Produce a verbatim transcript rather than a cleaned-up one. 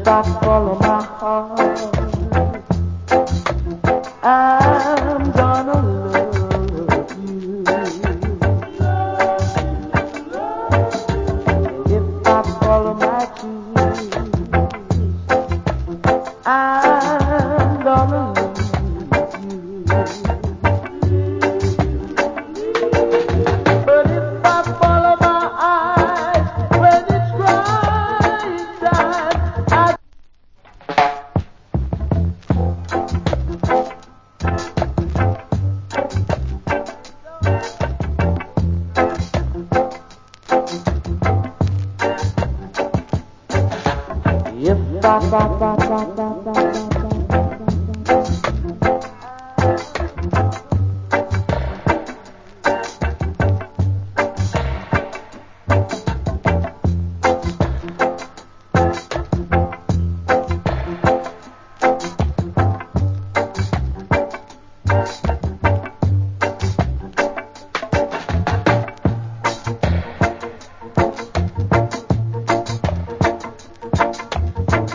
I follow my heart, I'm gonna love you. If I follow my dreams, I'm gonna lose you. But if I follow my eyes when it's crying time, I if I, I, I, I, I, I